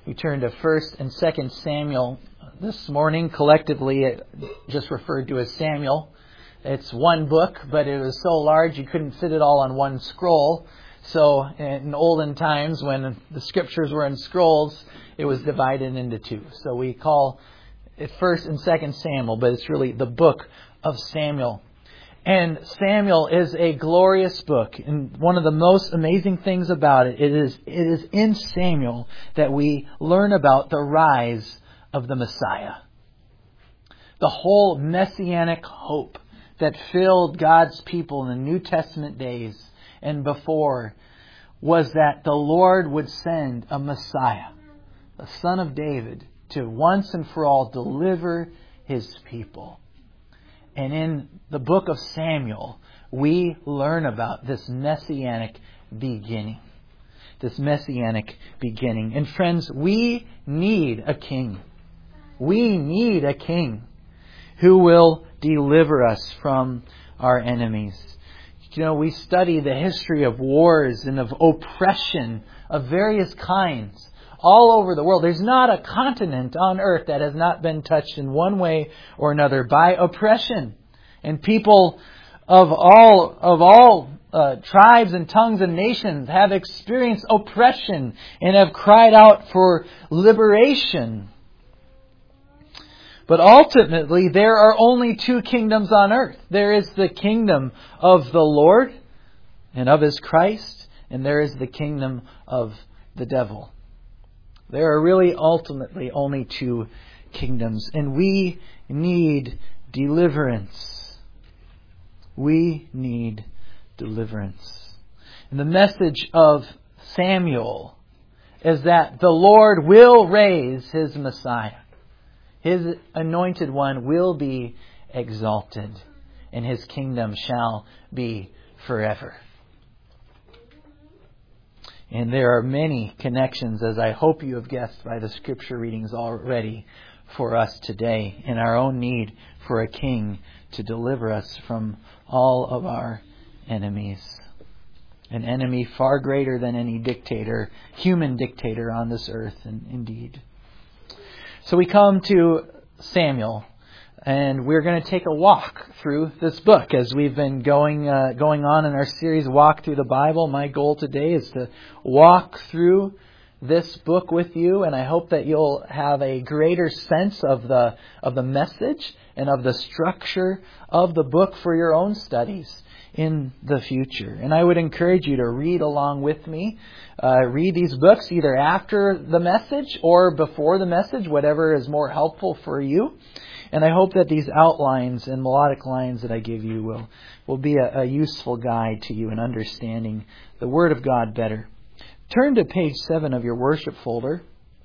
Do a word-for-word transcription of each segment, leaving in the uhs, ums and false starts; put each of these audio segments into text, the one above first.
We turn to First and Second Samuel this morning. Collectively, it just referred to as Samuel. It's one book, but it was so large you couldn't fit it all on one scroll. So in olden times, when the scriptures were in scrolls, it was divided into two. So we call it First and Second Samuel, but it's really the book of Samuel. And Samuel is a glorious book. And one of the most amazing things about it, it is, it is in Samuel that we learn about the rise of the Messiah. The whole messianic hope that filled God's people in the New Testament days and before was that the Lord would send a Messiah, the Son of David, to once and for all deliver His people. And in the book of Samuel, we learn about this messianic beginning. This messianic beginning. And friends, we need a king. We need a king who will deliver us from our enemies. You know, we study the history of wars and of oppression of various kinds all over the world. There's not a continent on earth that has not been touched in one way or another by oppression. And people of all of all uh, tribes and tongues and nations have experienced oppression and have cried out for liberation. But ultimately, there are only two kingdoms on earth. There is the kingdom of the Lord and of His Christ, and there is the kingdom of the devil. There are really ultimately only two kingdoms, and we need deliverance. We need deliverance. And the message of Samuel is that the Lord will raise His Messiah. His anointed one will be exalted, and His kingdom shall be forever. And there are many connections, as I hope you have guessed by the scripture readings already, for us today in our own need for a king to deliver us from all of our enemies. An enemy far greater than any dictator, human dictator on this earth, and indeed. So we come to Samuel, and we're going to take a walk through this book as we've been going uh, going on in our series, Walk Through the Bible. My goal today is to walk through this book with you, and I hope that you'll have a greater sense of the of the message and of the structure of the book for your own studies in the future. And I would encourage you to read along with me. Uh, read these books either after the message or before the message, whatever is more helpful for you. And I hope that these outlines and melodic lines that I give you will, will be a, a useful guide to you in understanding the Word of God better. Turn to page seven of your worship folder,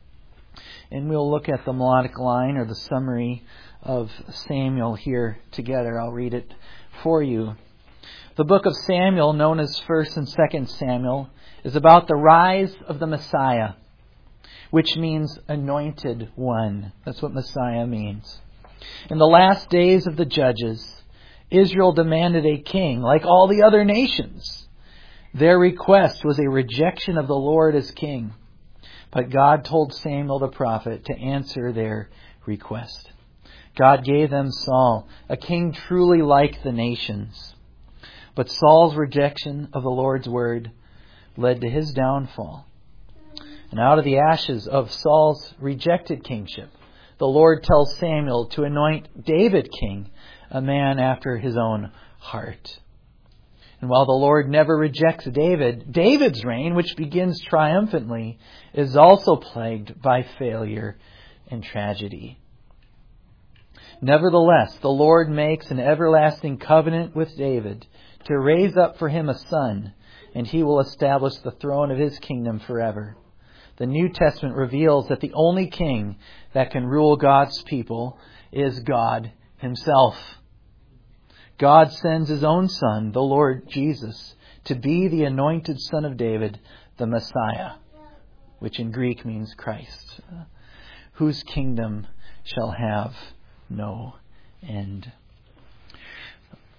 and we'll look at the melodic line or the summary of Samuel here together. I'll read it for you. The book of Samuel, known as First and Second Samuel, is about the rise of the Messiah, which means anointed one. That's what Messiah means. In the last days of the judges, Israel demanded a king like all the other nations. Their request was a rejection of the Lord as king. But God told Samuel the prophet to answer their request. God gave them Saul, a king truly like the nations. But Saul's rejection of the Lord's word led to his downfall. And out of the ashes of Saul's rejected kingship, the Lord tells Samuel to anoint David king, a man after his own heart. And while the Lord never rejects David, David's reign, which begins triumphantly, is also plagued by failure and tragedy. Nevertheless, the Lord makes an everlasting covenant with David to raise up for him a son, and he will establish the throne of his kingdom forever. The New Testament reveals that the only king that can rule God's people is God Himself. God sends His own Son, the Lord Jesus, to be the anointed Son of David, the Messiah, which in Greek means Christ, whose kingdom shall have no end.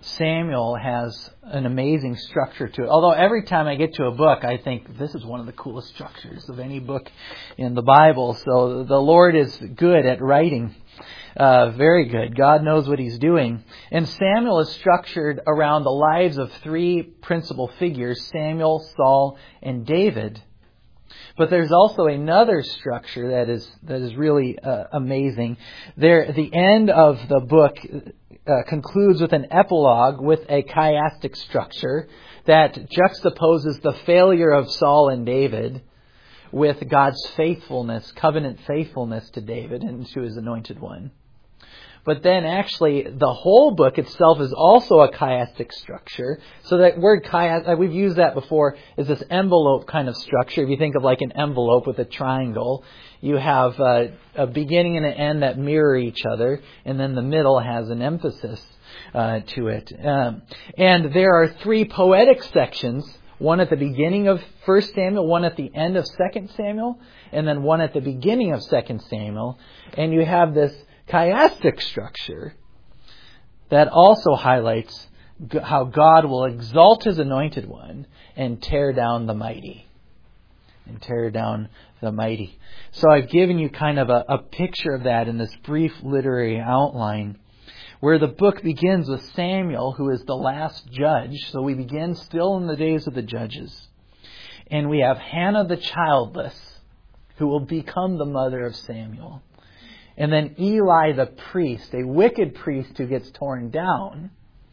Samuel has an amazing structure to it. Although every time I get to a book, I think this is one of the coolest structures of any book in the Bible. So the Lord is good at writing. Uh, very good. God knows what He's doing. And Samuel is structured around the lives of three principal figures, Samuel, Saul, and David. But there's also another structure that is that is really uh, amazing. There, the end of the book uh, concludes with an epilogue with a chiastic structure that juxtaposes the failure of Saul and David with God's faithfulness, covenant faithfulness to David and to His anointed one. But then actually the whole book itself is also a chiastic structure. So that word chiastic, we've used that before, is this envelope kind of structure. If you think of like an envelope with a triangle, you have a, a beginning and an end that mirror each other, and then the middle has an emphasis uh, to it. Um, and there are three poetic sections, one at the beginning of First Samuel, one at the end of Second Samuel, and then one at the beginning of Second Samuel. And you have this chiastic structure that also highlights how God will exalt His anointed one and tear down the mighty. And tear down the mighty. So I've given you kind of a, a picture of that in this brief literary outline, where the book begins with Samuel, who is the last judge. So we begin still in the days of the judges. And we have Hannah the childless, who will become the mother of Samuel. And then Eli the priest, a wicked priest who gets torn down,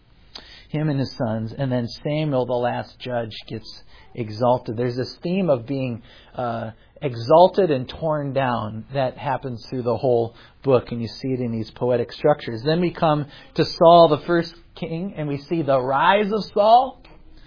him and his sons. And then Samuel, the last judge, gets exalted. There's this theme of being uh, exalted and torn down that happens through the whole book, and you see it in these poetic structures. Then we come to Saul, the first king, and we see the rise of Saul.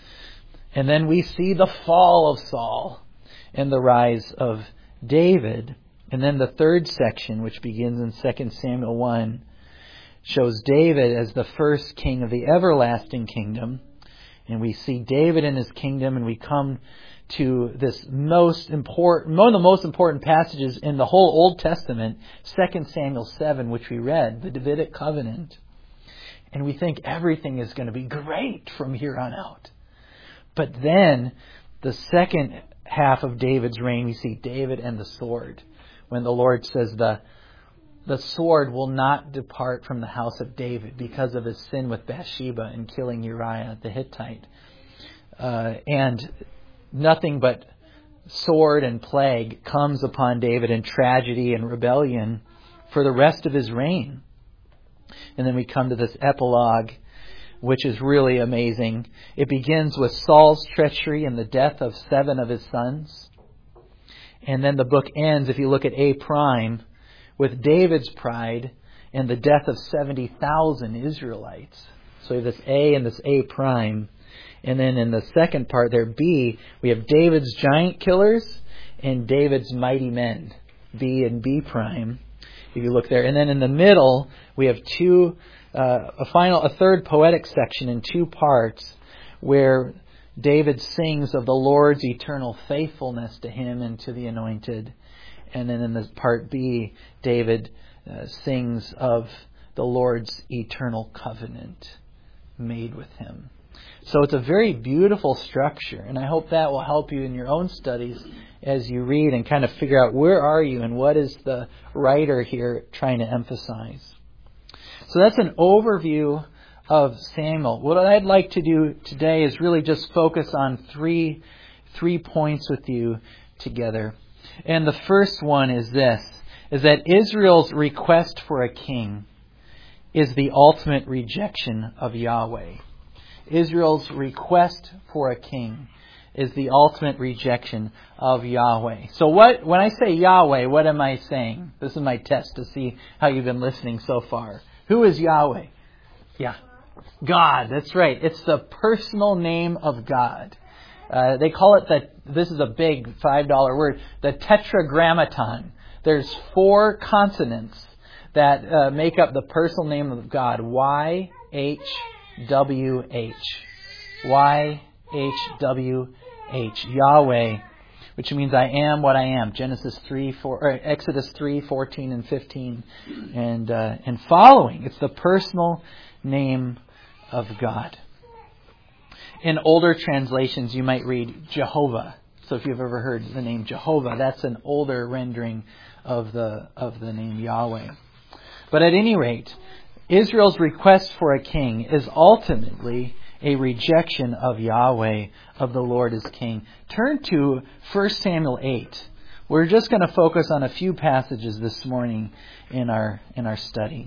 And then we see the fall of Saul and the rise of David. And then the third section, which begins in Second Samuel one, shows David as the first king of the everlasting kingdom. And we see David in his kingdom, and we come to this most important, one of the most important passages in the whole Old Testament, Second Samuel seven, which we read, the Davidic covenant. And we think everything is going to be great from here on out. But then, the second half of David's reign, we see David and the sword. When the Lord says the the sword will not depart from the house of David because of his sin with Bathsheba and killing Uriah the Hittite. Uh, and nothing but sword and plague comes upon David, and tragedy and rebellion for the rest of his reign. And then we come to this epilogue, which is really amazing. It begins with Saul's treachery and the death of seven of his sons. And then the book ends, if you look at A prime, with David's pride and the death of seventy thousand Israelites. So we have this A and this A prime. And then in the second part there, B, we have David's giant killers and David's mighty men, B and B prime, if you look there. And then in the middle, we have two, uh, a final, a third poetic section in two parts where David sings of the Lord's eternal faithfulness to him and to the anointed. And then in the part B, David uh, sings of the Lord's eternal covenant made with him. So it's a very beautiful structure, and I hope that will help you in your own studies as you read and kind of figure out where are you and what is the writer here trying to emphasize. So that's an overview of Samuel. What I'd like to do today is really just focus on three three points with you together. And the first one is this, is that Israel's request for a king is the ultimate rejection of Yahweh. Israel's request for a king is the ultimate rejection of Yahweh. So what when I say Yahweh, what am I saying? This is my test to see how you've been listening so far. Who is Yahweh? Yeah. God, that's right. It's the personal name of God. Uh, they call it the, this is a big five dollar word, the tetragrammaton. There's four consonants that uh, make up the personal name of God. Y, H, W, H. Y, H, W, H. Yahweh, which means I am what I am. Genesis three, four, or Exodus three, fourteen and fifteen, and uh, and following. It's the personal name of God. In older translations, you might read Jehovah. So if you've ever heard the name Jehovah, that's an older rendering of the of the name Yahweh. But at any rate, Israel's request for a king is ultimately a rejection of Yahweh, of the Lord as king. Turn to First Samuel eight. We're just going to focus on a few passages this morning in our in our study.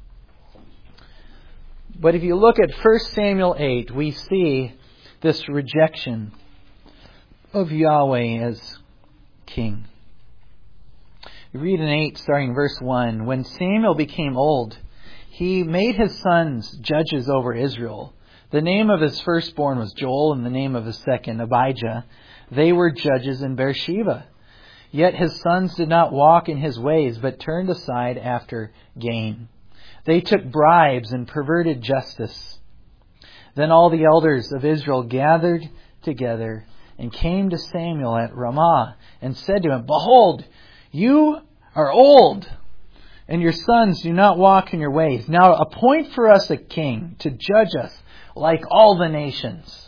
But if you look at First Samuel eight, we see this rejection of Yahweh as king. We read in eight, starting verse one, when Samuel became old, he made his sons judges over Israel. The name of his firstborn was Joel, and the name of his second, Abijah. They were judges in Beersheba. Yet his sons did not walk in his ways, but turned aside after gain. They took bribes and perverted justice. Then all the elders of Israel gathered together and came to Samuel at Ramah and said to him, Behold, you are old, and your sons do not walk in your ways. Now appoint for us a king to judge us like all the nations.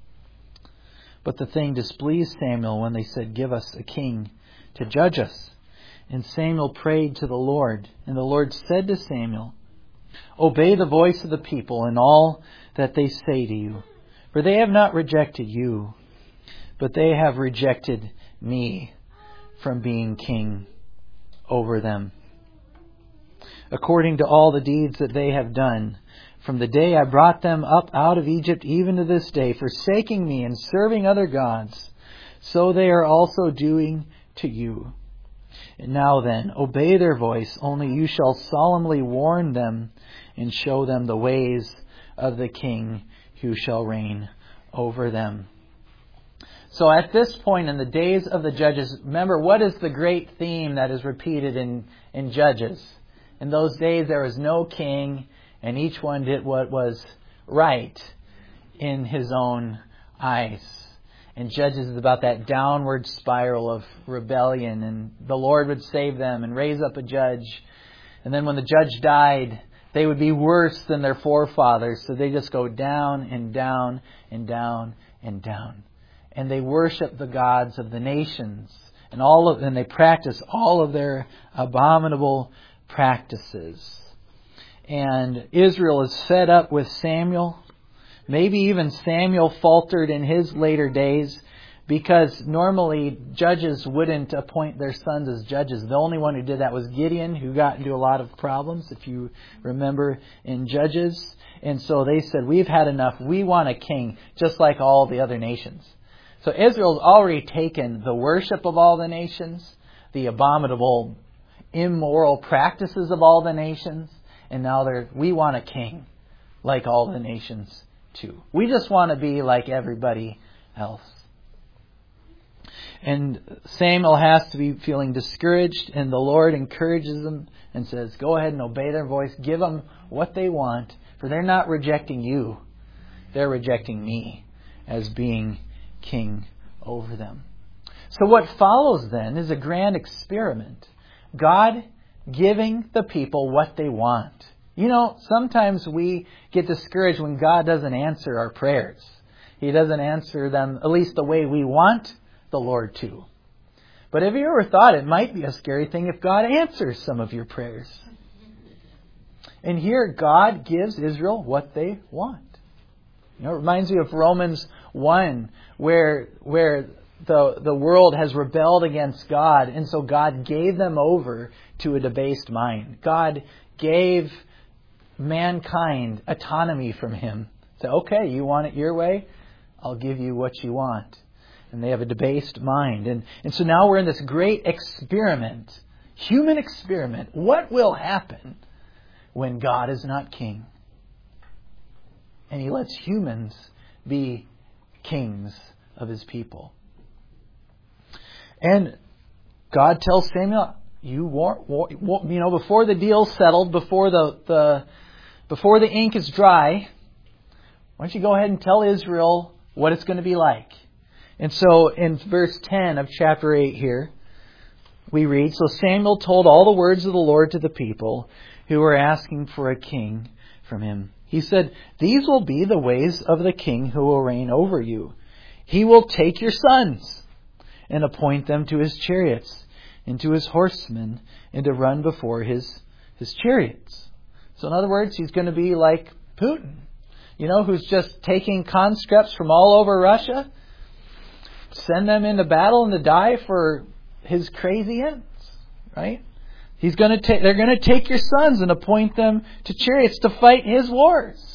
But the thing displeased Samuel when they said, Give us a king to judge us. And Samuel prayed to the Lord, and the Lord said to Samuel, Obey the voice of the people in all that they say to you, for they have not rejected you, but they have rejected me from being king over them. According to all the deeds that they have done, from the day I brought them up out of Egypt even to this day, forsaking me and serving other gods, so they are also doing to you. And now then, obey their voice, only you shall solemnly warn them and show them the ways of the king who shall reign over them. So at this point in the days of the judges, remember, what is the great theme that is repeated in, in Judges? In those days there was no king, and each one did what was right in his own eyes. And Judges is about that downward spiral of rebellion, and the Lord would save them and raise up a judge. And then when the judge died, they would be worse than their forefathers. So they just go down and down and down and down. And they worship the gods of the nations, and all of and they practice all of their abominable practices. And Israel is fed up with Samuel. Maybe even Samuel faltered in his later days, because normally judges wouldn't appoint their sons as judges. The only one who did that was Gideon, who got into a lot of problems, if you remember, in Judges. And so they said, we've had enough. We want a king, just like all the other nations. So Israel's already taken the worship of all the nations, the abominable, immoral practices of all the nations, and now they're, we want a king like all the nations too. We just want to be like everybody else. And Samuel has to be feeling discouraged, and the Lord encourages them and says, go ahead and obey their voice. Give them what they want, for they're not rejecting you. They're rejecting me as being king over them. So what follows then is a grand experiment. God giving the people what they want. You know, sometimes we get discouraged when God doesn't answer our prayers. He doesn't answer them, at least the way we want the Lord to. But have you ever thought it might be a scary thing if God answers some of your prayers? And here God gives Israel what they want. You know, it reminds me of Romans one, where where the the world has rebelled against God, and so God gave them over to a debased mind. God gave mankind autonomy from Him. So, okay, you want it your way? I'll give you what you want. And they have a debased mind. And, and so now we're in this great experiment, human experiment. What will happen when God is not king? And He lets humans be kings of His people. And God tells Samuel, you war, war, you know, before the deal's settled, before the, the before the ink is dry, why don't you go ahead and tell Israel what it's going to be like? And so in verse ten of chapter eight here, we read, so Samuel told all the words of the Lord to the people who were asking for a king from him. He said, "These will be the ways of the king who will reign over you. He will take your sons and appoint them to his chariots and to his horsemen and to run before his, his chariots." So in other words, he's going to be like Putin, you know, who's just taking conscripts from all over Russia, send them into battle and to die for his crazy ends, right? He's going to take, they're going to take your sons and appoint them to chariots to fight his wars.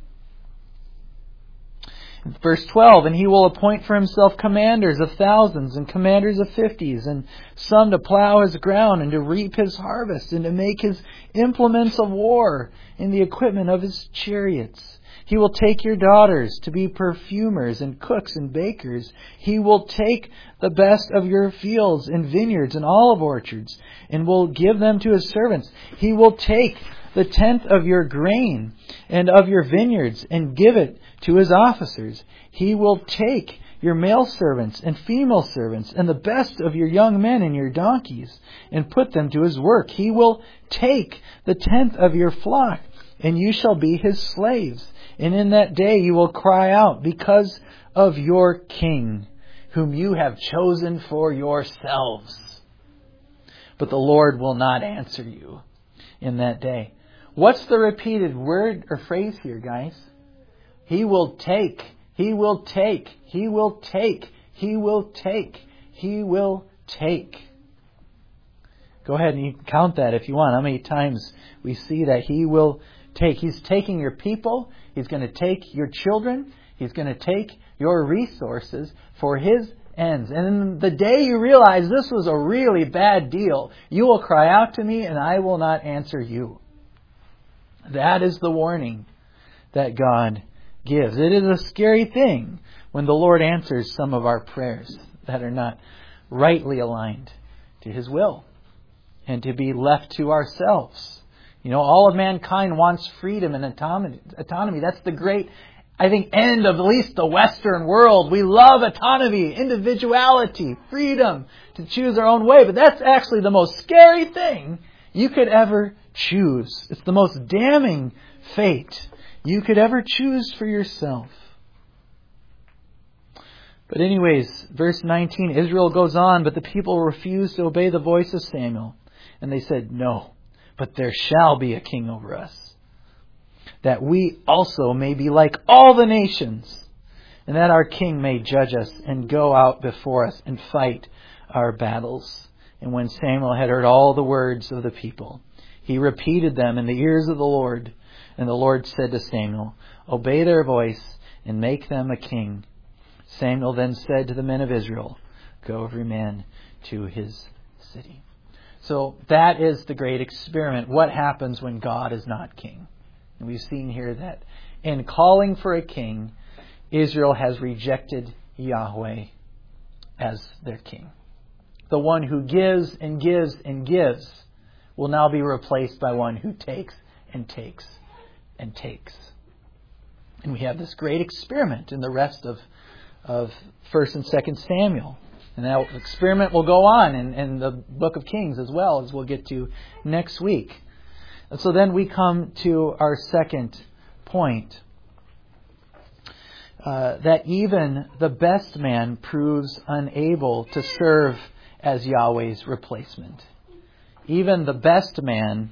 Verse twelve, "And he will appoint for himself commanders of thousands and commanders of fifties, and some to plow his ground and to reap his harvest and to make his implements of war and the equipment of his chariots. He will take your daughters to be perfumers and cooks and bakers. He will take the best of your fields and vineyards and olive orchards and will give them to his servants. He will take the tenth of your grain and of your vineyards and give it to his officers. He will take your male servants and female servants and the best of your young men and your donkeys and put them to his work. He will take the tenth of your flock, and you shall be his slaves. And in that day you will cry out because of your king, whom you have chosen for yourselves. But the Lord will not answer you in that day." What's the repeated word or phrase here, guys? He will take, he will take, he will take, he will take, he will take. Go ahead and you can count that if you want. How many times we see that he will take. He's taking your people. He's going to take your children. He's going to take your resources for his ends. And the day you realize this was a really bad deal, you will cry out to me and I will not answer you. That is the warning that God gives. It is a scary thing when the Lord answers some of our prayers that are not rightly aligned to his will and to be left to ourselves. You know, all of mankind wants freedom and autonomy. That's the great, I think, end of at least the Western world. We love autonomy, individuality, freedom to choose our own way. But that's actually the most scary thing you could ever choose. It's the most damning fate you could ever choose for yourself. But anyways, verse nineteen, Israel goes on, but the people refused to obey the voice of Samuel. And they said, "No, but there shall be a king over us, that we also may be like all the nations, and that our king may judge us and go out before us and fight our battles." And when Samuel had heard all the words of the people, he repeated them in the ears of the Lord. And the Lord said to Samuel, "Obey their voice and make them a king." Samuel then said to the men of Israel, "Go every man to his city." So that is the great experiment. What happens when God is not king? And we've seen here that in calling for a king, Israel has rejected Yahweh as their king. The one who gives and gives and gives will now be replaced by one who takes and takes and takes. And we have this great experiment in the rest of, of First and Second Samuel. And that experiment will go on in, in the book of Kings as well, as we'll get to next week. And so then we come to our second point. Uh, that even the best man proves unable to serve as Yahweh's replacement. Even the best man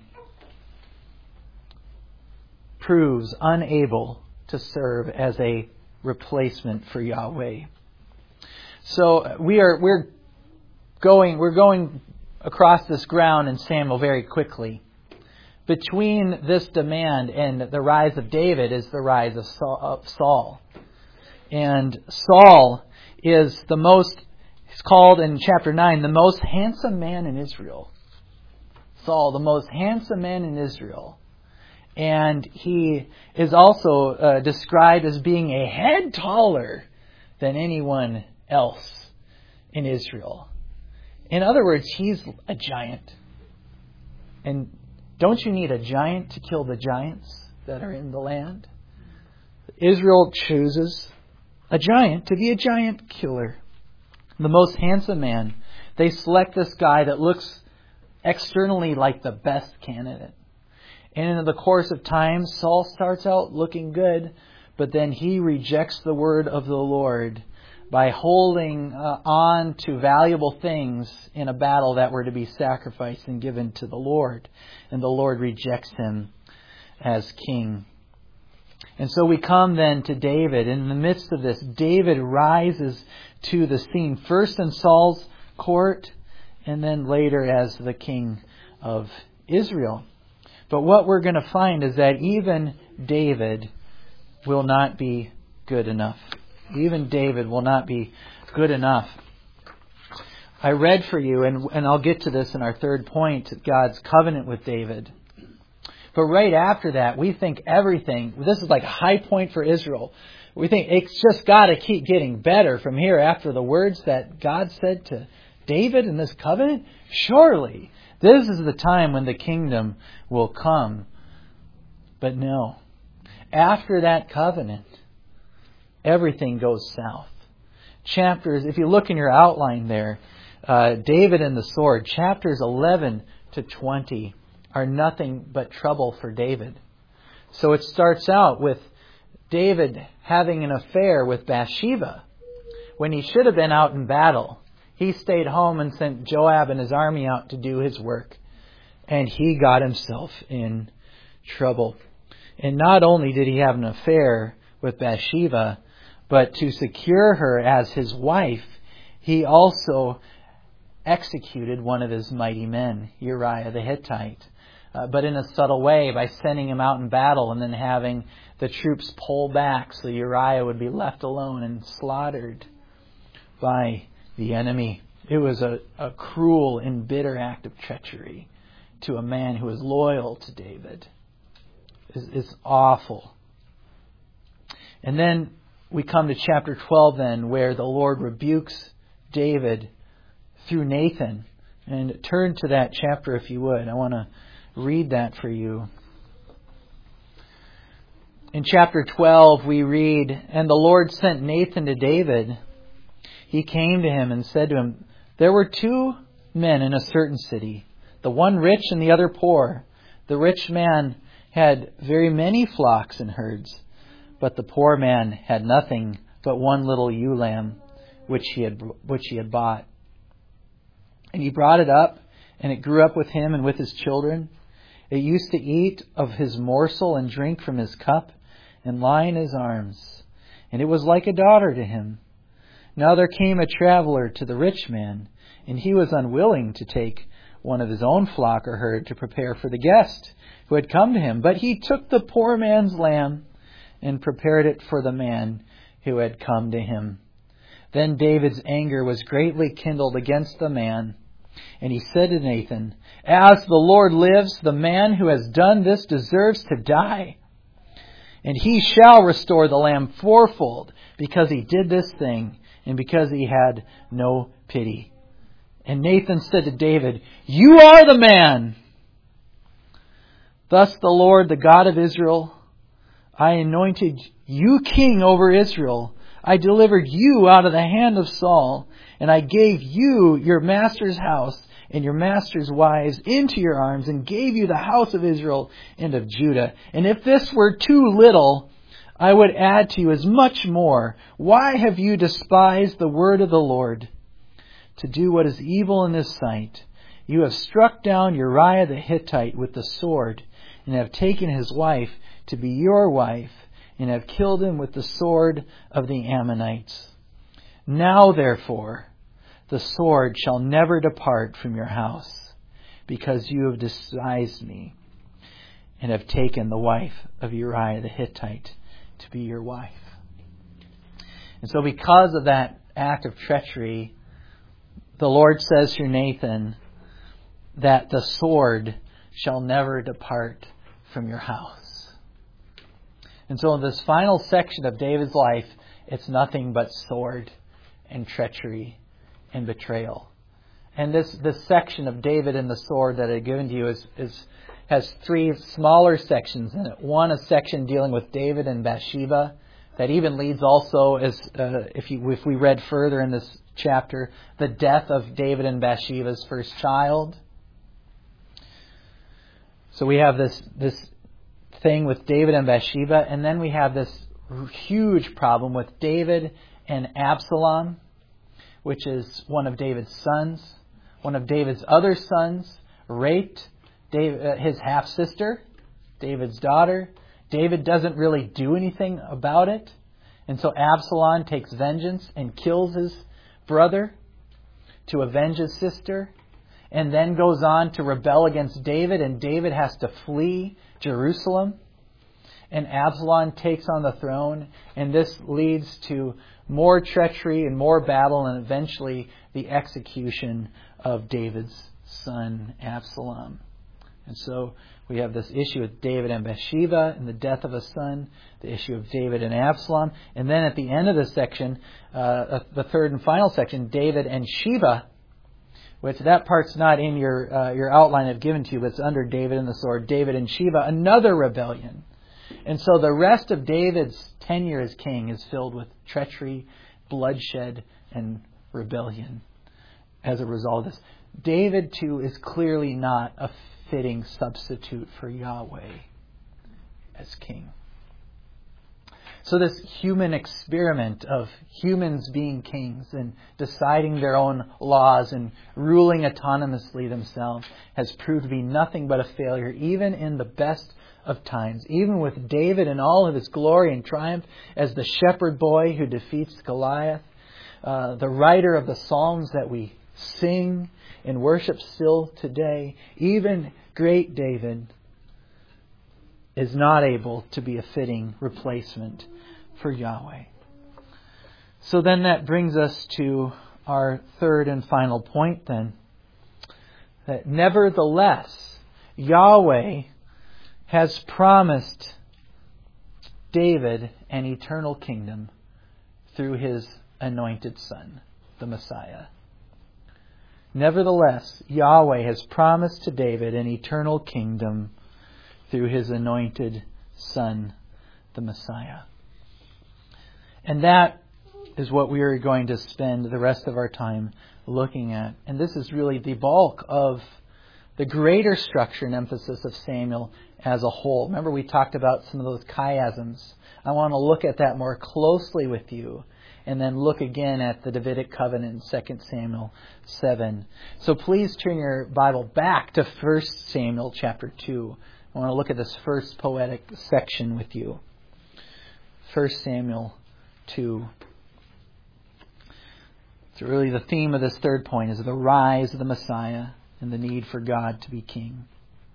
proves unable to serve as a replacement for Yahweh. So we are we're going we're going across this ground in Samuel very quickly. Between this demand and the rise of David is the rise of Saul. And Saul is the most, he's called in chapter nine, the most handsome man in Israel. Saul, the most handsome man in Israel. And he is also uh, described as being a head taller than anyone else in Israel. In other words, he's a giant. And don't you need a giant to kill the giants that are in the land? Israel chooses a giant to be a giant killer. The most handsome man. They select this guy that looks externally like the best candidate. And in the course of time, Saul starts out looking good, but then he rejects the word of the Lord by holding uh, on to valuable things in a battle that were to be sacrificed and given to the Lord. And the Lord rejects him as king. And so we come then to David. In the midst of this, David rises to the scene, first in Saul's court, and then later as the king of Israel. But what we're going to find is that even David will not be good enough. Even David will not be good enough. I read for you, and, and I'll get to this in our third point, God's covenant with David. But right after that, we think everything, this is like a high point for Israel. We think it's just got to keep getting better from here after the words that God said to David in this covenant. Surely, this is the time when the kingdom will come. But no. After that covenant, everything goes south. Chapters, if you look in your outline there, uh, David and the sword, chapters eleven to twenty are nothing but trouble for David. So it starts out with David having an affair with Bathsheba when he should have been out in battle. He stayed home and sent Joab and his army out to do his work. And he got himself in trouble. And not only did he have an affair with Bathsheba, but to secure her as his wife, he also executed one of his mighty men, Uriah the Hittite. Uh, but in a subtle way, by sending him out in battle and then having the troops pull back so Uriah would be left alone and slaughtered by the enemy. It was a, a cruel and bitter act of treachery to a man who was loyal to David. It's, it's awful. And then we come to chapter twelve then, where the Lord rebukes David through Nathan. And turn to that chapter if you would. I want to read that for you. In chapter twelve we read, "And the Lord sent Nathan to David. He came to him and said to him, There were two men in a certain city, the one rich and the other poor. The rich man had very many flocks and herds, but the poor man had nothing but one little ewe lamb, which he had which he had bought. And he brought it up, and it grew up with him and with his children. It used to eat of his morsel and drink from his cup and lie in his arms. And it was like a daughter to him. Now there came a traveler to the rich man, and he was unwilling to take one of his own flock or herd to prepare for the guest who had come to him. But he took the poor man's lamb and prepared it for the man who had come to him. Then David's anger was greatly kindled against the man. And he said to Nathan, As the Lord lives, the man who has done this deserves to die. And he shall restore the lamb fourfold, because he did this thing, and because he had no pity. And Nathan said to David, You are the man. Thus the Lord, the God of Israel, I anointed you king over Israel. I delivered you out of the hand of Saul, and I gave you your master's house and your master's wives into your arms, and gave you the house of Israel and of Judah. And if this were too little, I would add to you as much more. Why have you despised the word of the Lord to do what is evil in his sight? You have struck down Uriah the Hittite with the sword, and have taken his wife to be your wife, and have killed him with the sword of the Ammonites. Now, therefore, the sword shall never depart from your house, because you have despised me, and have taken the wife of Uriah the Hittite to be your wife." And so because of that act of treachery, the Lord says through Nathan that the sword shall never depart from your house. And so in this final section of David's life, it's nothing but sword and treachery and betrayal. And this, this section of David and the sword that I've given to you is, is has three smaller sections in it. One, a section dealing with David and Bathsheba, that even leads also, as uh, if you, if we read further in this chapter, the death of David and Bathsheba's first child. So we have this this thing with David and Bathsheba, and then we have this huge problem with David and Absalom, which is one of David's sons. One of David's other sons raped David, uh, his half-sister, David's daughter. David doesn't really do anything about it. And so Absalom takes vengeance and kills his brother to avenge his sister, and then goes on to rebel against David, and David has to flee Jerusalem. And Absalom takes on the throne, and this leads to more treachery and more battle, and eventually the execution of David's son Absalom. And so we have this issue with David and Bathsheba and the death of a son, the issue of David and Absalom, and then at the end of this section, uh, the third and final section, David and Sheba, which that part's not in your uh, your outline I've given to you, but it's under David and the sword. David and Sheba, another rebellion. And so the rest of David's tenure as king is filled with treachery, bloodshed, and rebellion as a result of this. David, too, is clearly not a fitting substitute for Yahweh as king. So this human experiment of humans being kings and deciding their own laws and ruling autonomously themselves has proved to be nothing but a failure, even in the best of times. Even with David in all of his glory and triumph as the shepherd boy who defeats Goliath, uh, the writer of the Psalms that we sing and worship still today, even great David is not able to be a fitting replacement for Yahweh. So then that brings us to our third and final point then. That nevertheless, Yahweh has promised David an eternal kingdom through his anointed son, the Messiah. Nevertheless, Yahweh has promised to David an eternal kingdom through his anointed son, the Messiah. And that is what we are going to spend the rest of our time looking at. And this is really the bulk of the greater structure and emphasis of Samuel as a whole. Remember, we talked about some of those chiasms. I want to look at that more closely with you, and then look again at the Davidic covenant in Second Samuel seven. So please turn your Bible back to First Samuel chapter two. I want to look at this first poetic section with you. First Samuel two. So really the theme of this third point is the rise of the Messiah and the need for God to be king.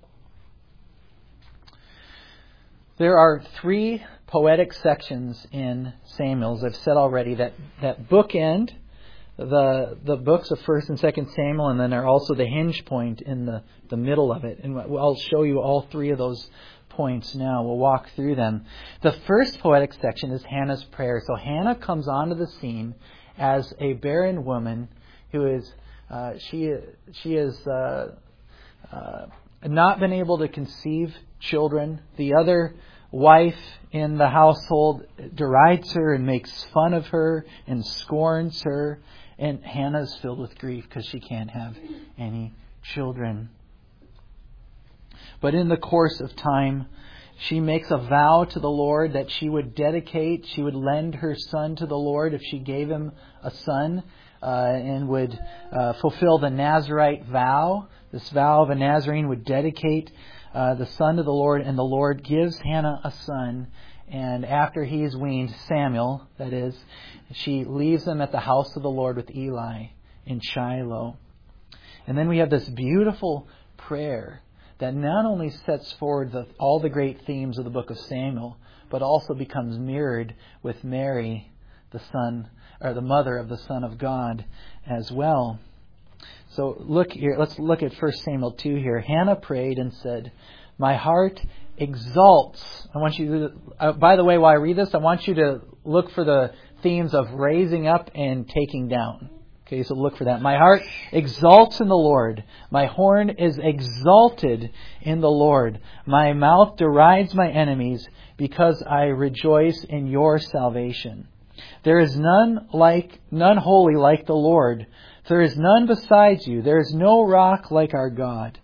There are three poetic sections in Samuel, as I've said already, that, that bookend the the books of First and Second Samuel, and then are also the hinge point in the, the middle of it. And I'll show you all three of those points now. We'll walk through them. The first poetic section is Hannah's prayer. So Hannah comes onto the scene as a barren woman who is uh, she she is uh, uh, not been able to conceive children. The other wife in the household derides her and makes fun of her and scorns her. And Hannah's filled with grief because she can't have any children. But in the course of time, she makes a vow to the Lord that she would dedicate, she would lend her son to the Lord if she gave him a son, uh, and would uh, fulfill the Nazirite vow. This vow of a Nazarene would dedicate uh, the son to the Lord, and the Lord gives Hannah a son. And after he is weaned, Samuel, that is, she leaves him at the house of the Lord with Eli in Shiloh. And then we have this beautiful prayer that not only sets forward the, all the great themes of the book of Samuel, but also becomes mirrored with Mary, the son, or the mother of the Son of God as well. So look here, let's look at First Samuel two here. Hannah prayed and said, "My heart exalts." I want you to, uh, by the way, while I read this, I want you to look for the themes of raising up and taking down. Okay, so look for that. My heart exalts in the Lord. My horn is exalted in the Lord. My mouth derides my enemies because I rejoice in your salvation. There is none like, none holy like the Lord. There is none besides you. There is no rock like our God.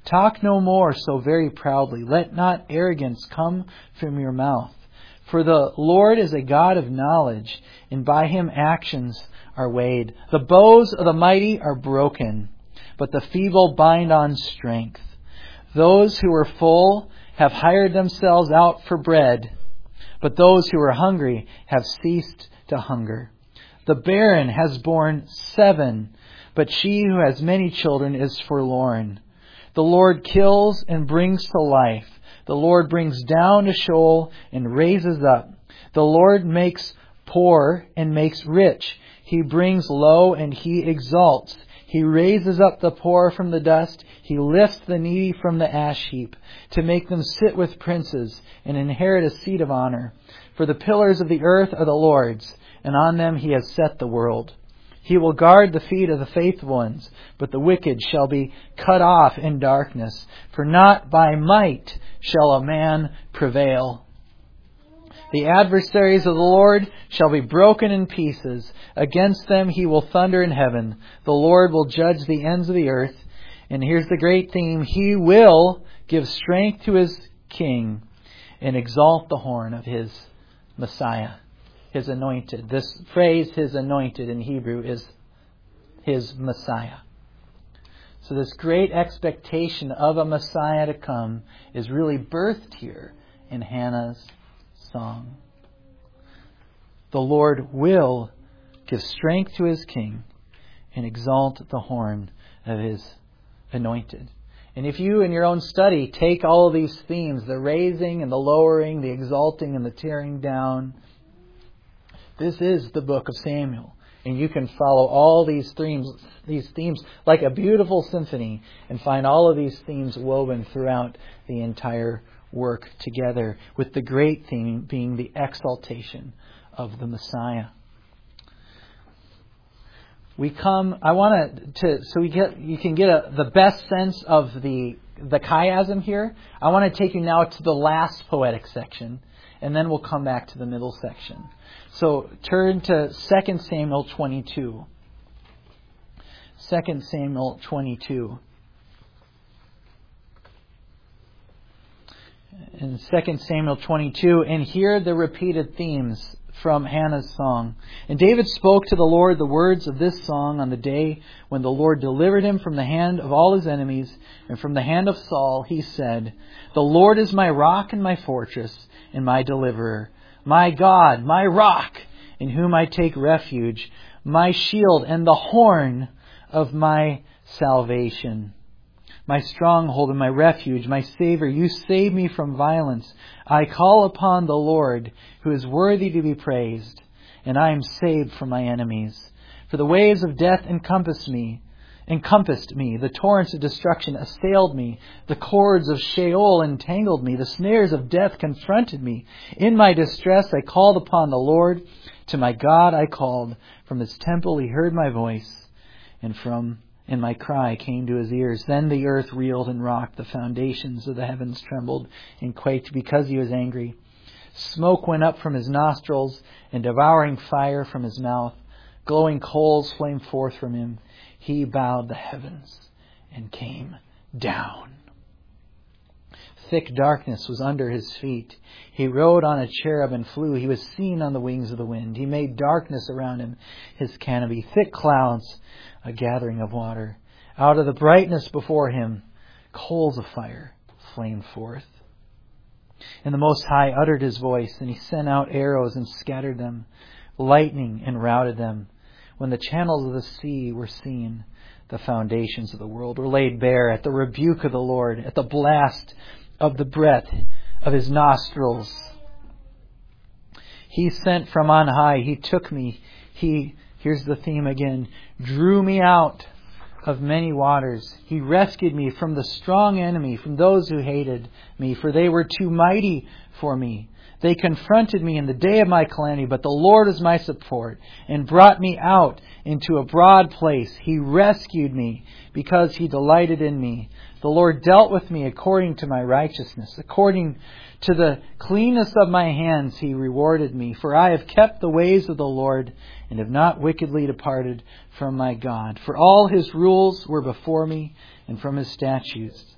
Talk no more so very proudly. Let not arrogance come from your mouth. For the Lord is a God of knowledge, and by Him actions are weighed. The bows of the mighty are broken, but the feeble bind on strength. Those who are full have hired themselves out for bread, but those who are hungry have ceased to hunger. The barren has borne seven, but she who has many children is forlorn. The Lord kills and brings to life. The Lord brings down to Sheol and raises up. The Lord makes poor and makes rich. He brings low and He exalts. He raises up the poor from the dust. He lifts the needy from the ash heap to make them sit with princes and inherit a seat of honor. For the pillars of the earth are the Lord's, and on them He has set the world. He will guard the feet of the faithful ones, but the wicked shall be cut off in darkness. For not by might shall a man prevail. The adversaries of the Lord shall be broken in pieces. Against them He will thunder in heaven. The Lord will judge the ends of the earth. And here's the great theme. He will give strength to His king and exalt the horn of His Messiah. His anointed. This phrase, His anointed, in Hebrew is His Messiah. So this great expectation of a Messiah to come is really birthed here in Hannah's song. The Lord will give strength to His king and exalt the horn of His anointed. And if you in your own study take all of these themes, the raising and the lowering, the exalting and the tearing down, this is the book of Samuel. And you can follow all these themes, these themes like a beautiful symphony and find all of these themes woven throughout the entire work together, with the great theme being the exaltation of the Messiah. We come, I want to, so we get, you can get a, the best sense of the, the chiasm here. I want to take you now to the last poetic section, and then we'll come back to the middle section. So turn to Second Samuel twenty-two. Second Samuel twenty-two. In Second Samuel twenty-two, and hear the repeated themes from Hannah's song. And David spoke to the Lord the words of this song on the day when the Lord delivered him from the hand of all his enemies and from the hand of Saul. He said, "The Lord is my rock and my fortress and my deliverer, my God, my rock, in whom I take refuge, my shield and the horn of my salvation. My stronghold and my refuge, my Savior, you save me from violence. I call upon the Lord, who is worthy to be praised, and I am saved from my enemies. For the waves of death encompassed me, encompassed me. The torrents of destruction assailed me. The cords of Sheol entangled me. The snares of death confronted me. In my distress I called upon the Lord. To my God I called. From His temple He heard my voice, and from and my cry came to His ears. Then the earth reeled and rocked. The foundations of the heavens trembled and quaked because He was angry. Smoke went up from His nostrils, and devouring fire from His mouth. Glowing coals flamed forth from Him. He bowed the heavens and came down. Thick darkness was under His feet. He rode on a cherub and flew. He was seen on the wings of the wind. He made darkness around Him, His canopy. Thick clouds, a gathering of water. Out of the brightness before Him, coals of fire flamed forth. And the Most High uttered His voice, and He sent out arrows and scattered them, lightning and routed them. When the channels of the sea were seen, the foundations of the world were laid bare at the rebuke of the Lord, at the blast of the breath of His nostrils. He sent from on high. He took me. He, here's the theme again, drew me out of many waters. He rescued me from the strong enemy, from those who hated me, for they were too mighty for me. They confronted me in the day of my calamity, but the Lord is my support and brought me out into a broad place. He rescued me because He delighted in me. The Lord dealt with me according to my righteousness. According to the cleanness of my hands He rewarded me. For I have kept the ways of the Lord and have not wickedly departed from my God. For all His rules were before me, and from His statutes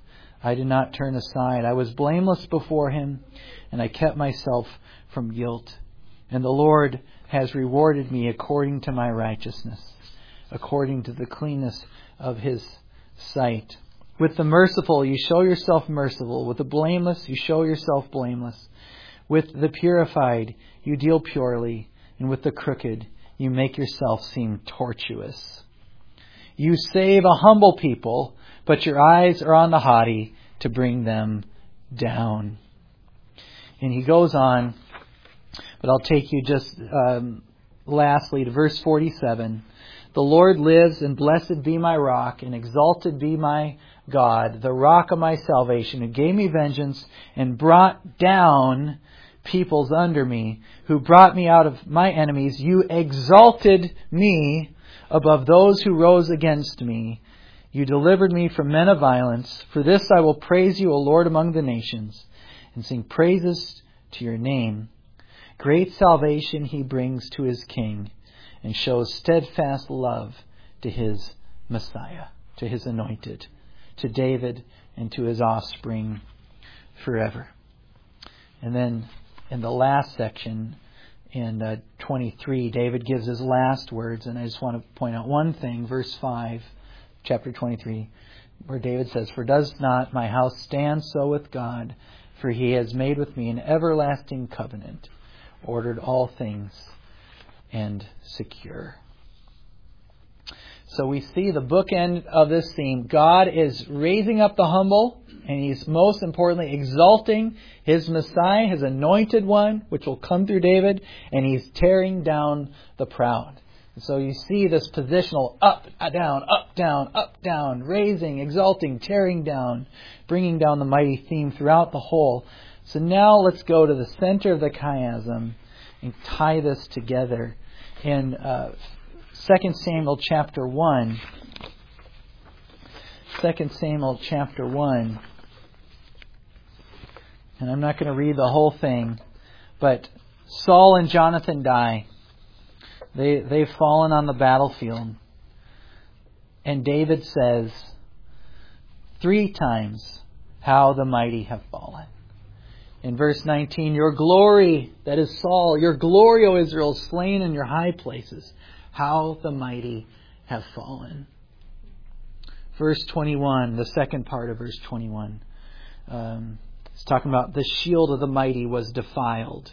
I did not turn aside. I was blameless before Him, and I kept myself from guilt. And the Lord has rewarded me according to my righteousness, according to the cleanness of His sight. With the merciful, you show yourself merciful. With the blameless, you show yourself blameless. With the purified, you deal purely. And with the crooked, you make yourself seem tortuous. You save a humble people, but your eyes are on the haughty to bring them down. And he goes on, but I'll take you just um, lastly to verse forty-seven. The Lord lives, and blessed be my rock, and exalted be my God, the rock of my salvation, who gave me vengeance and brought down peoples under me, who brought me out of my enemies. You exalted me above those who rose against me. You delivered me from men of violence. For this I will praise you, O Lord, among the nations, and sing praises to your name. Great salvation He brings to His King, and shows steadfast love to His Messiah, to His anointed, to David and to His offspring forever. And then in the last section, in uh, twenty-three, David gives his last words, and I just want to point out one thing, verse five, chapter twenty-three, where David says, For does not my house stand so with God? For He has made with me an everlasting covenant, ordered all things, and secure. So we see the bookend of this theme. God is raising up the humble, and He's most importantly exalting His Messiah, His anointed one, which will come through David, and He's tearing down the proud. And so you see this positional up, down, up, down, up, down, raising, exalting, tearing down, bringing down the mighty theme throughout the whole. So now let's go to the center of the chiasm and tie this together. In uh, Second Samuel chapter one, Second Samuel chapter one, and I'm not going to read the whole thing, but Saul and Jonathan die. They, they've fallen on the battlefield. And David says three times, how the mighty have fallen. In verse nineteen, your glory, that is Saul, your glory, O Israel, is slain in your high places. How the mighty have fallen. Verse twenty-one, the second part of verse twenty-one. Um, it's talking about the shield of the mighty was defiled.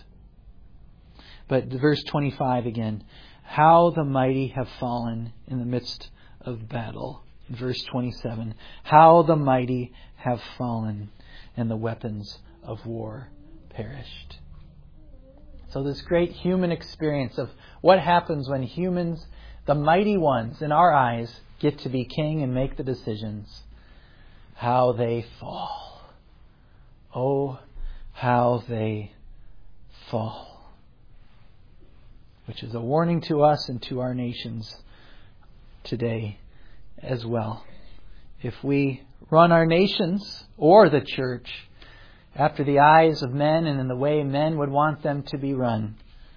But verse twenty-five again. How the mighty have fallen in the midst of battle. Verse twenty-seven. How the mighty have fallen and the weapons of war perished. So this great human experience of what happens when humans, the mighty ones in our eyes, get to be king and make the decisions. How they fall. Oh, how they fall. Which is a warning to us and to our nations today as well. If we run our nations or the church after the eyes of men and in the way men would want them to be run,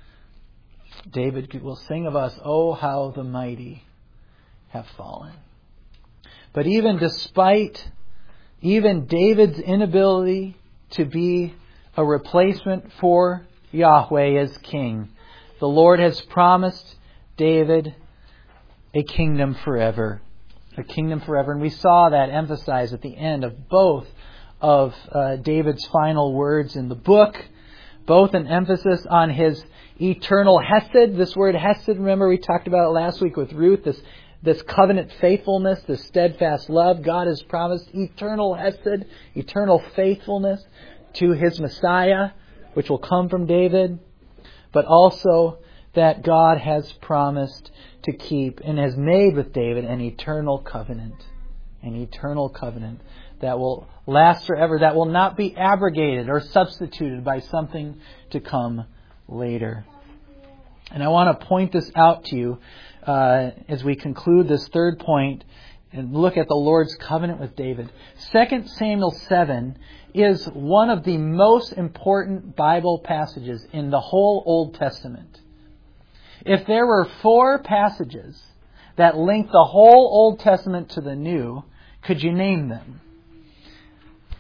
David will sing of us, oh, how the mighty have fallen. But even despite even David's inability to be a replacement for Yahweh as king, the Lord has promised David a kingdom forever. A kingdom forever. And we saw that emphasized at the end of both of uh, David's final words in the book. Both an emphasis on his eternal hesed. This word hesed, remember we talked about it last week with Ruth. This, this covenant faithfulness, this steadfast love. God has promised eternal hesed, eternal faithfulness to His Messiah, which will come from David. But also that God has promised to keep and has made with David an eternal covenant. An eternal covenant that will last forever, that will not be abrogated or substituted by something to come later. And I want to point this out to you uh, as we conclude this third point and look at the Lord's covenant with David. Second Samuel seven is one of the most important Bible passages in the whole Old Testament. If there were four passages that link the whole Old Testament to the New, could you name them?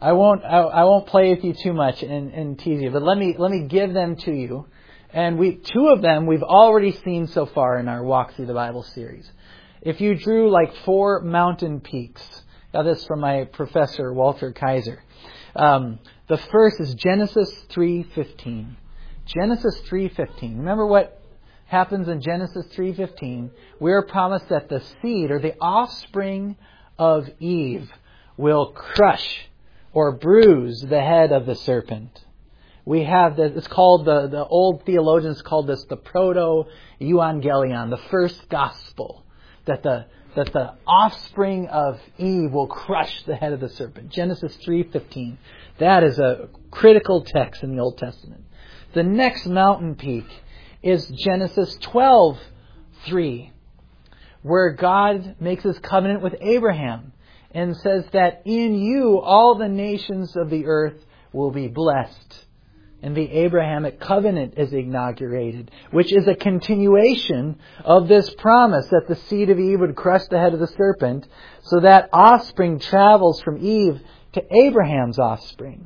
I won't I, I won't play with you too much and, and tease you, but let me let me give them to you. And we two of them we've already seen so far in our Walk Through the Bible series. If you drew like four mountain peaks, got this from my professor Walter Kaiser. Um, the first is Genesis three fifteen. Genesis three fifteen. Remember what happens in Genesis three fifteen? We are promised that the seed or the offspring of Eve will crush or bruise the head of the serpent. We have this, it's called, the, the old theologians called this the proto-evangelion, the first gospel, that the, that the offspring of Eve will crush the head of the serpent. Genesis three fifteen. That is a critical text in the Old Testament. The next mountain peak is Genesis twelve three, where God makes His covenant with Abraham and says that in you all the nations of the earth will be blessed. And the Abrahamic covenant is inaugurated, which is a continuation of this promise that the seed of Eve would crush the head of the serpent, so that offspring travels from Eve to Abraham's offspring.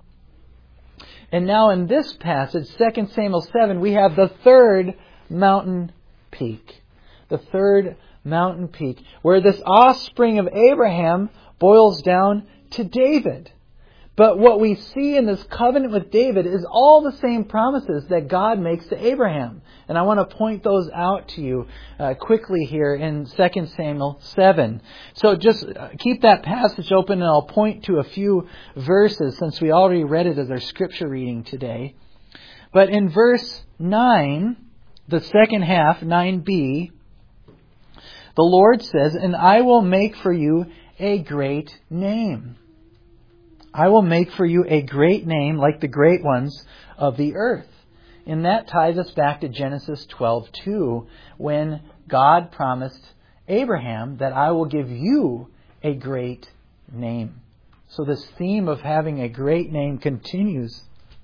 And now in this passage, Second Samuel seven, we have the third mountain peak. The third mountain peak, where this offspring of Abraham boils down to David. But what we see in this covenant with David is all the same promises that God makes to Abraham. And I want to point those out to you uh, quickly here in Second Samuel seven. So just keep that passage open and I'll point to a few verses since we already read it as our scripture reading today. But in verse nine, the second half, nine b, the Lord says, "And I will make for you a great name. I will make for you a great name like the great ones of the earth." And that ties us back to Genesis twelve two, when God promised Abraham that I will give you a great name. So this theme of having a great name continues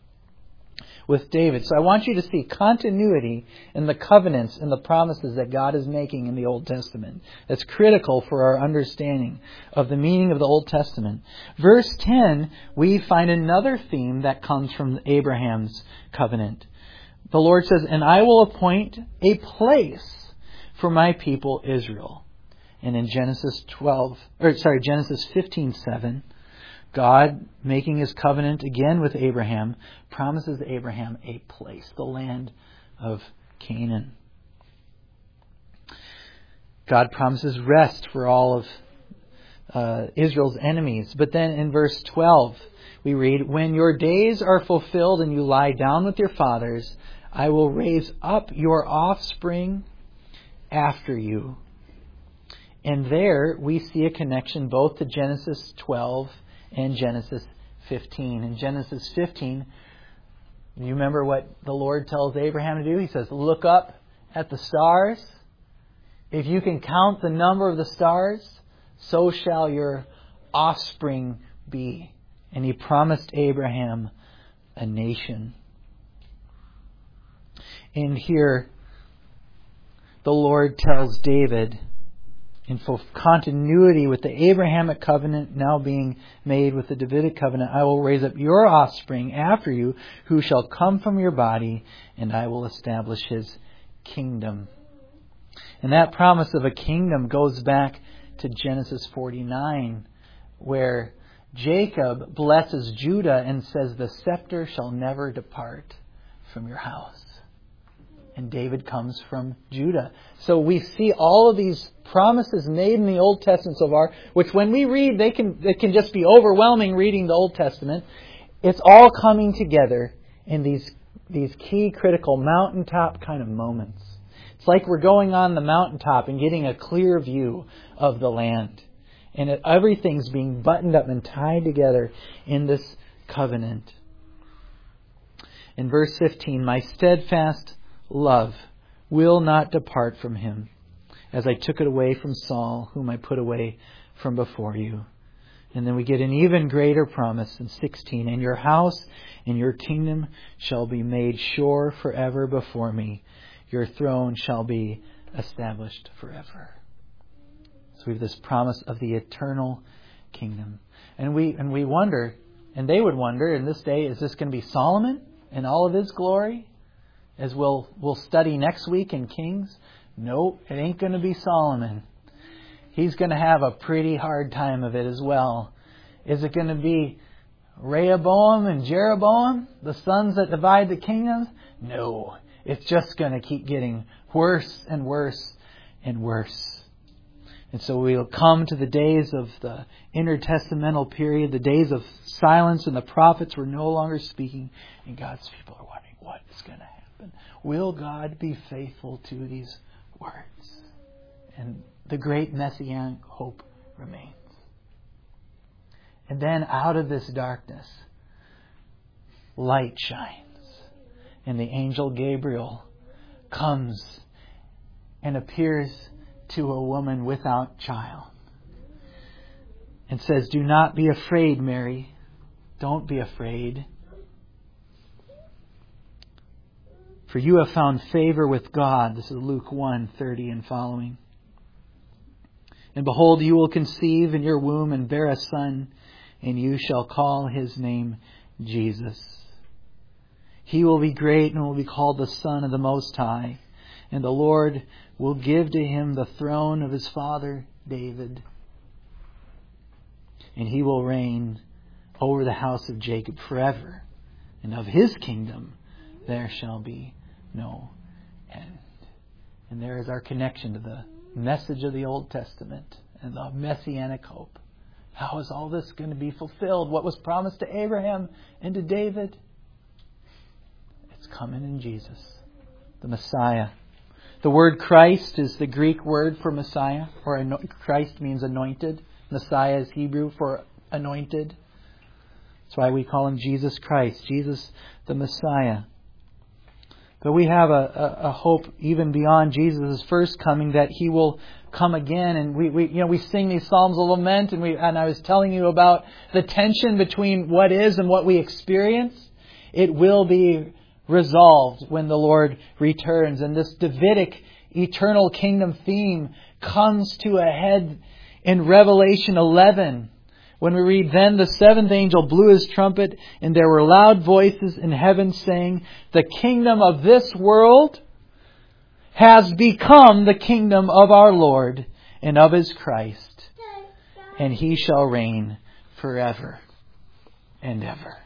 with David. So I want you to see continuity in the covenants and the promises that God is making in the Old Testament. That's critical for our understanding of the meaning of the Old Testament. Verse ten, we find another theme that comes from Abraham's covenant. The Lord says, "And I will appoint a place for my people Israel." And in Genesis twelve, or sorry, Genesis fifteen seven, God, making His covenant again with Abraham, promises Abraham a place, the land of Canaan. God promises rest for all of uh, Israel's enemies. But then in verse twelve, we read, "When your days are fulfilled and you lie down with your fathers, I will raise up your offspring after you." And there we see a connection both to Genesis twelve and Genesis fifteen. In Genesis fifteen, you remember what the Lord tells Abraham to do? He says, "Look up at the stars. If you can count the number of the stars, so shall your offspring be." And He promised Abraham a nation. And here, the Lord tells David, in full continuity with the Abrahamic covenant now being made with the Davidic covenant, "I will raise up your offspring after you, who shall come from your body, and I will establish his kingdom." And that promise of a kingdom goes back to Genesis forty-nine, where Jacob blesses Judah and says, "The scepter shall never depart from your house." And David comes from Judah. So we see all of these promises made in the Old Testament so far, which when we read, they can it can just be overwhelming reading the Old Testament. It's all coming together in these these key critical mountaintop kind of moments. It's like we're going on the mountaintop and getting a clear view of the land. And it, everything's being buttoned up and tied together in this covenant. In verse fifteen, "My steadfast love will not depart from him, as I took it away from Saul, whom I put away from before you." And then we get an even greater promise in sixteen, "And your house and your kingdom shall be made sure forever before me. Your throne shall be established forever." So we have this promise of the eternal kingdom. And we and we wonder, and they would wonder in this day, is this going to be Solomon in all of his glory? As we'll we'll study next week in Kings. Nope, it ain't going to be Solomon. He's going to have a pretty hard time of it as well. Is it going to be Rehoboam and Jeroboam, the sons that divide the kingdoms? No, it's just going to keep getting worse and worse and worse. And so we'll come to the days of the intertestamental period, the days of silence, and the prophets were no longer speaking, and God's people are wondering what is going to happen. Will God be faithful to these words? And the great messianic hope remains. And then out of this darkness, light shines. And the angel Gabriel comes and appears to a woman without child. And says, do not be afraid, Mary. Don't be afraid. For you have found favor with God. This is Luke one thirty and following. And behold, you will conceive in your womb and bear a son, and you shall call his name Jesus. He will be great and will be called the Son of the Most High. And the Lord will give to him the throne of his father David. And he will reign over the house of Jacob forever. And of his kingdom there shall be no end. And there is our connection to the message of the Old Testament and the messianic hope. How is all this going to be fulfilled? What was promised to Abraham and to David? It's coming in Jesus, the Messiah. The word Christ is the Greek word for Messiah, or Christ means anointed. Messiah is Hebrew for anointed. That's why we call him Jesus Christ, Jesus the Messiah. But we have a, a, a hope even beyond Jesus' first coming that he will come again. And we, we you know we sing these Psalms of Lament, and we and I was telling you about the tension between what is and what we experience. It will be resolved when the Lord returns. And this Davidic eternal kingdom theme comes to a head in Revelation eleven. When we read, then the seventh angel blew his trumpet, and there were loud voices in heaven saying, the kingdom of this world has become the kingdom of our Lord and of his Christ, and he shall reign forever and ever.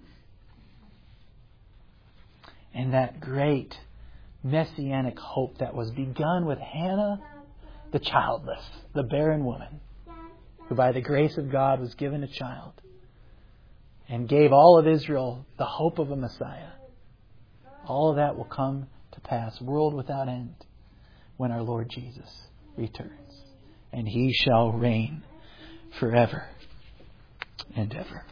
And that great messianic hope that was begun with Hannah, the childless, the barren woman, who by the grace of God was given a child and gave all of Israel the hope of a Messiah. All of that will come to pass, world without end, when our Lord Jesus returns. And he shall reign forever and ever.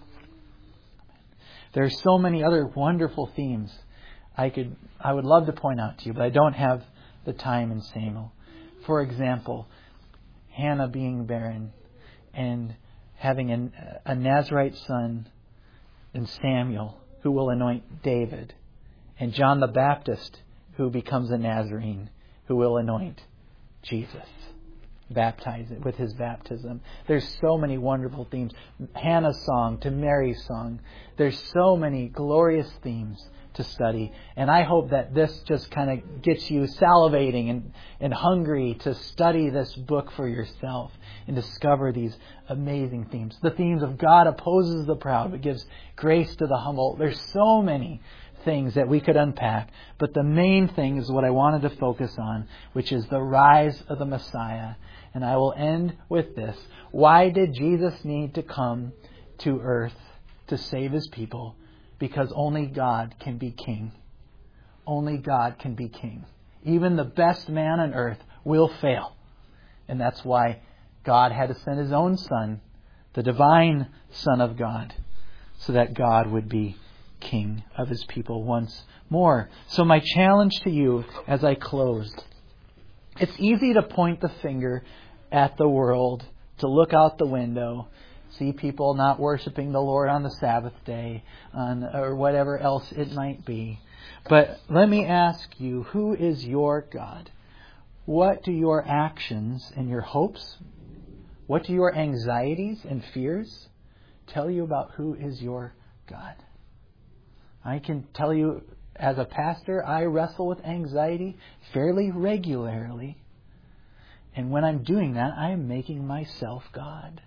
There are so many other wonderful themes I could, I would love to point out to you, but I don't have the time in Samuel. For example, Hannah being barren and having an, a Nazirite son in Samuel who will anoint David, and John the Baptist who becomes a Nazarene who will anoint Jesus, baptize it with his baptism. There's so many wonderful themes. Hannah's song to Mary's song. There's so many glorious themes to study. And I hope that this just kind of gets you salivating and, and hungry to study this book for yourself and discover these amazing themes. The themes of God opposes the proud but gives grace to the humble. There's so many things that we could unpack. But the main thing is what I wanted to focus on, which is the rise of the Messiah. And I will end with this. Why did Jesus need to come to earth to save his people? Because only God can be king. Only God can be king. Even the best man on earth will fail. And that's why God had to send his own Son, the divine Son of God, so that God would be king of his people once more. So my challenge to you as I close, it's easy to point the finger at the world, to look out the window, see people not worshiping the Lord on the Sabbath day, on, or whatever else it might be. But let me ask you, who is your God? What do your actions and your hopes What do your anxieties and fears tell you about who is your God? I can tell you, as a pastor, I wrestle with anxiety fairly regularly. And when I'm doing that, I am making myself God.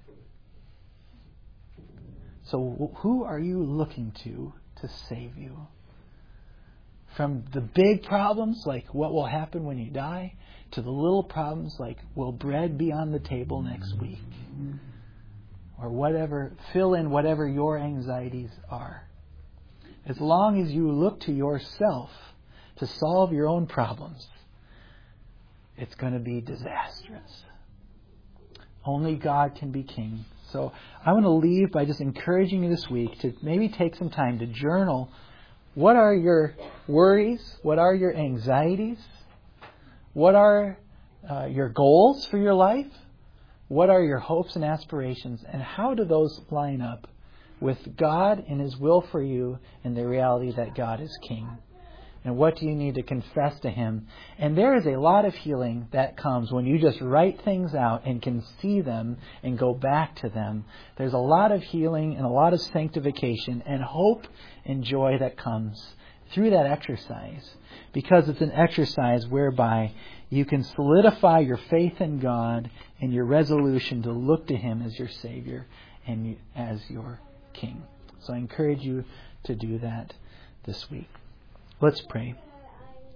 So who are you looking to to save you? From the big problems, like what will happen when you die, to the little problems like, will bread be on the table next week? Or whatever, fill in whatever your anxieties are. As long as you look to yourself to solve your own problems, it's going to be disastrous. Only God can be king. So I want to leave by just encouraging you this week to maybe take some time to journal. What are your worries? What are your anxieties? What are uh, your goals for your life? What are your hopes and aspirations? And how do those line up with God and His will for you and the reality that God is king? And what do you need to confess to Him? And there is a lot of healing that comes when you just write things out and can see them and go back to them. There's a lot of healing and a lot of sanctification and hope and joy that comes through that exercise, because it's an exercise whereby you can solidify your faith in God and your resolution to look to Him as your Savior and as your King. So I encourage you to do that this week. Let's pray.